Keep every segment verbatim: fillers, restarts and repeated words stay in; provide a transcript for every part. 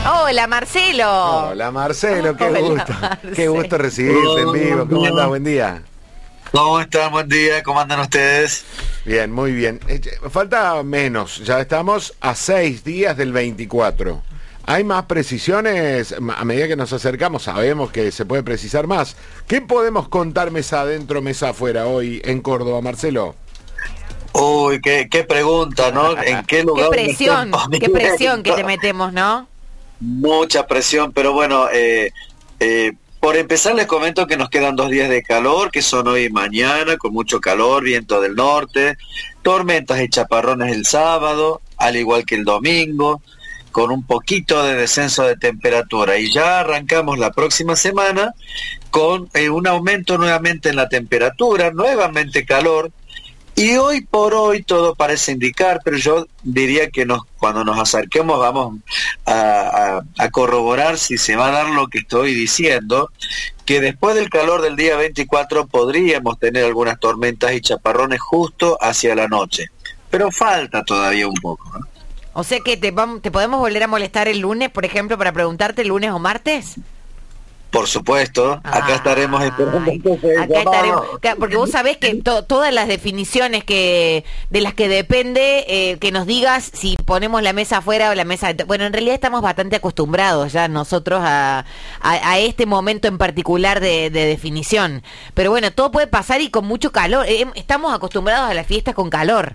Hola, Marcelo. Hola, Marcelo, qué Hola, gusto. Marcelo. Qué gusto recibirte en vivo. ¿Cómo andás? Buen día. ¿Cómo están? Buen día, ¿cómo andan ustedes? Bien, muy bien. Eh, Falta menos, ya estamos a seis días del veinticuatro. ¿Hay más precisiones? A medida que nos acercamos sabemos que se puede precisar más. ¿Qué podemos contar mesa adentro, mesa afuera hoy en Córdoba, Marcelo? Uy, qué, qué pregunta, ¿no? ¿En qué lugar? Qué presión, qué presión que te metemos, ¿no? Mucha presión, pero bueno, eh, eh, por empezar les comento que nos quedan dos días de calor, que son hoy y mañana, con mucho calor, viento del norte, tormentas y chaparrones el sábado, al igual que el domingo, con un poquito de descenso de temperatura, y ya arrancamos la próxima semana con eh, un aumento nuevamente en la temperatura, nuevamente calor. Y hoy por hoy todo parece indicar, pero yo diría que nos, cuando nos acerquemos vamos a, a, a corroborar si se va a dar lo que estoy diciendo, que después del calor del día veinticuatro podríamos tener algunas tormentas y chaparrones justo hacia la noche. Pero falta todavía un poco, ¿no? O sea que te, vam- te podemos volver a molestar el lunes, por ejemplo, para preguntarte el lunes o martes. Por supuesto, acá Ay, estaremos esperando. Entonces, acá estaremos, ca- porque vos sabés que to- todas las definiciones que de las que depende eh, que nos digas si ponemos la mesa afuera o la mesa adentro. Bueno, en realidad estamos bastante acostumbrados ya nosotros a, a, a este momento en particular de, de definición, pero bueno, todo puede pasar y con mucho calor. Eh, estamos acostumbrados a las fiestas con calor.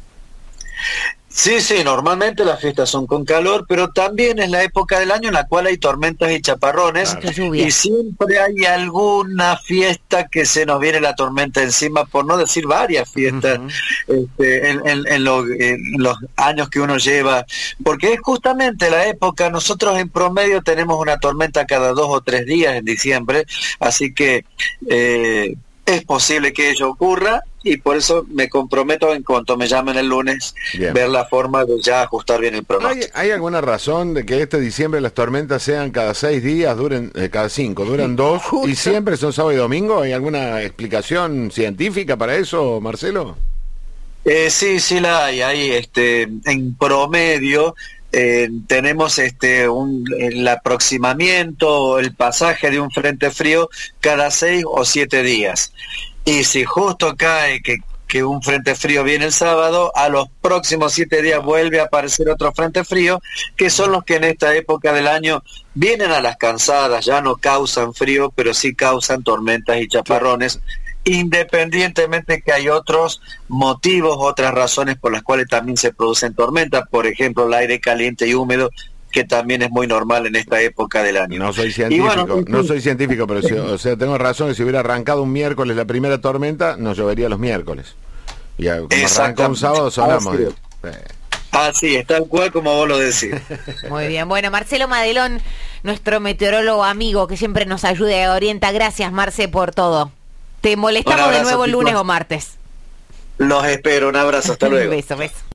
Sí, sí, normalmente las fiestas son con calor, pero también es la época del año en la cual hay tormentas y chaparrones, Mucha lluvia. y siempre hay alguna fiesta que se nos viene la tormenta encima, por no decir varias fiestas, uh-huh. este, en, en, en, lo, en los años que uno lleva, porque es justamente la época. Nosotros en promedio tenemos una tormenta cada dos o tres días en diciembre, así que eh, es posible que ello ocurra, y por eso me comprometo en cuanto me llamen el lunes, bien, ver la forma de ya ajustar bien el pronóstico. ¿Hay, ¿Hay alguna razón de que este diciembre las tormentas sean cada seis días, duren eh, cada cinco, duran dos, Justo. y siempre son sábado y domingo? ¿Hay alguna explicación científica para eso, Marcelo? Eh, sí, sí la hay. Hay este, en promedio eh, tenemos este un el aproximamiento, el pasaje de un frente frío cada seis o siete días. Y si justo cae que, que un frente frío viene el sábado, a los próximos siete días vuelve a aparecer otro frente frío, que son los que en esta época del año vienen a las cansadas, ya no causan frío, pero sí causan tormentas y chaparrones, independientemente que hay otros motivos, otras razones por las cuales también se producen tormentas, por ejemplo el aire caliente y húmedo, que también es muy normal en esta época del año. No soy científico, bueno, no soy científico, pero si, o sea, tengo razón que si hubiera arrancado un miércoles la primera tormenta, nos llovería los miércoles. Y como arranca un sábado, sonamos. Así, eh. Así es, tal cual como vos lo decís. Muy bien, bueno, Marcelo Madelón, nuestro meteorólogo amigo que siempre nos ayuda y orienta. Gracias, Marce, por todo. Te molestamos abrazo, de nuevo el lunes o martes. Los espero, un abrazo, hasta luego. Beso, beso.